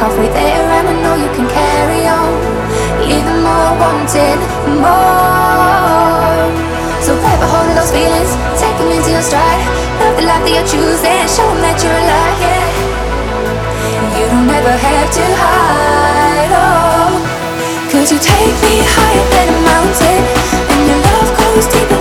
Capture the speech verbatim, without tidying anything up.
halfway there and I know you can carry on, even more wanting more. So grab a hold of those feelings, take them into your stride. Love the life that you're choosing, show them that you're alive, yeah. You don't ever have to hide, oh. Cause you take me higher than a mountain, and your love goes deeper